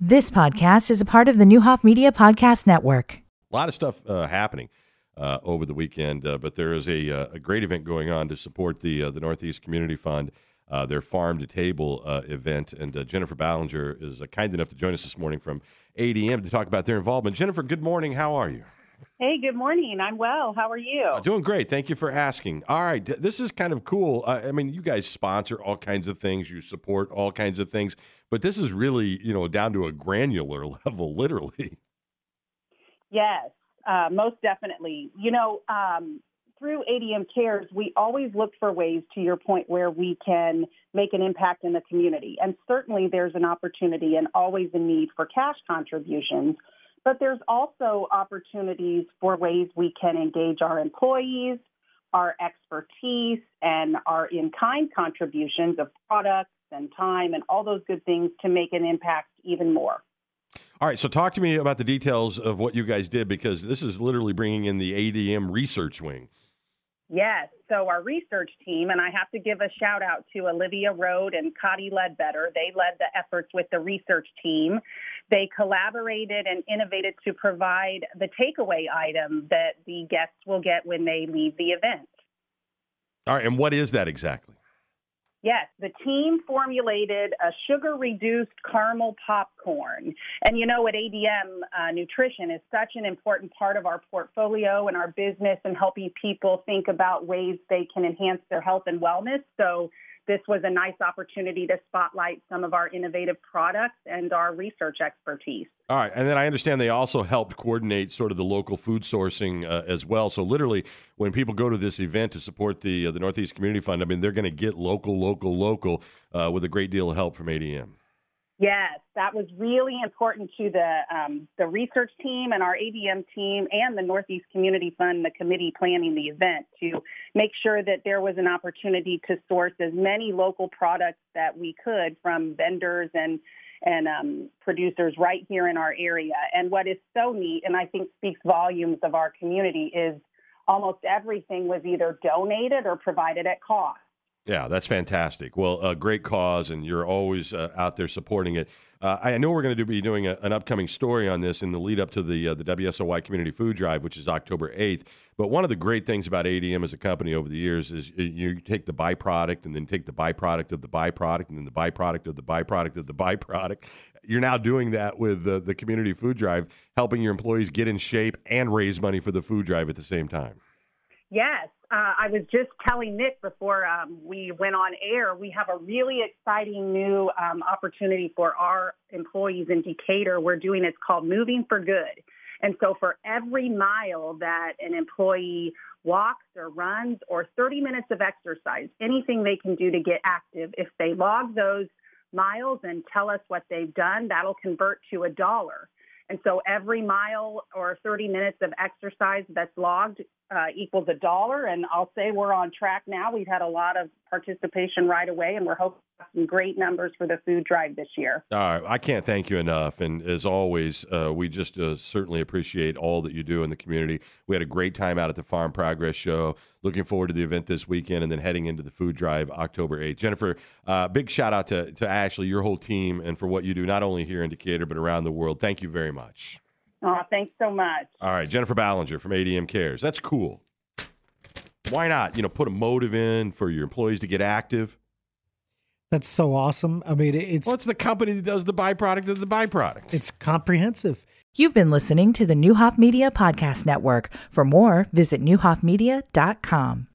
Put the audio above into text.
This podcast is a part of the Newhoff Media Podcast Network. A lot of stuff happening over the weekend, but there is a great event going on to support the Northeast Community Fund, their Farm to Table event. And Jennifer Ballinger is kind enough to join us this morning from ADM to talk about their involvement. Jennifer, good morning. How are you? Hey, good morning. I'm well. How are you? Doing great. Thank you for asking. All right. This is kind of cool. I mean, you guys sponsor all kinds of things. You support all kinds of things. But this is really, down to a granular level, literally. Yes, most definitely. Through ADM Cares, we always look for ways, to your point, where we can make an impact in the community. And certainly there's an opportunity and always a need for cash contributions. But there's also opportunities for ways we can engage our employees, our expertise, and our in-kind contributions of products and time and all those good things to make an impact even more. All right, so talk to me about the details of what you guys did, because this is literally bringing in the ADM research wing. Yes, so our research team, and I have to give a shout out to Olivia Rode and Cotty Ledbetter. They led the efforts with the research team. They collaborated and innovated to provide the takeaway item that the guests will get when they leave the event. All right, and what is that exactly? Yes, the team formulated a sugar-reduced caramel popcorn. And at ADM, nutrition is such an important part of our portfolio and our business and helping people think about ways they can enhance their health and wellness. So this was a nice opportunity to spotlight some of our innovative products and our research expertise. All right. And then I understand they also helped coordinate sort of the local food sourcing as well. So literally, when people go to this event to support the Northeast Community Fund, I mean, they're going to get local with a great deal of help from ADM. Yes, that was really important to the research team and our ADM team and the Northeast Community Fund, the committee planning the event, to make sure that there was an opportunity to source as many local products that we could from vendors and producers right here in our area. And what is so neat, and I think speaks volumes of our community, is almost everything was either donated or provided at cost. Yeah, that's fantastic. Well, a great cause, and you're always out there supporting it. I know we're going to be doing an upcoming story on this in the lead up to the WSOY Community Food Drive, which is October 8th. But one of the great things about ADM as a company over the years is you take the byproduct and then take the byproduct of the byproduct and then the byproduct of the byproduct of the byproduct. You're now doing that with the Community Food Drive, helping your employees get in shape and raise money for the food drive at the same time. Yes. I was just telling Nick before we went on air, we have a really exciting new opportunity for our employees in Decatur. We're doing, it's called Moving for Good. And so for every mile that an employee walks or runs or 30 minutes of exercise, anything they can do to get active, if they log those miles and tell us what they've done, that'll convert to $1. And so every mile or 30 minutes of exercise that's logged equals $1. And I'll say we're on track now. We've had a lot of participation right away, and we're hoping for some great numbers for the food drive this year. All right. I can't thank you enough. And as always, we just certainly appreciate all that you do in the community. We had a great time out at the Farm Progress Show. Looking forward to the event this weekend and then heading into the food drive October 8th. Jennifer, big shout out to Ashley, your whole team, and for what you do, not only here in Decatur, but around the world. Thank you very much. Oh, thanks so much. All right, Jennifer Ballinger from ADM Cares. That's cool. Why not, put a motive in for your employees to get active? That's so awesome. I mean, it's It's comprehensive. You've been listening to the Newhoff Media Podcast Network. For more, visit newhoffmedia.com.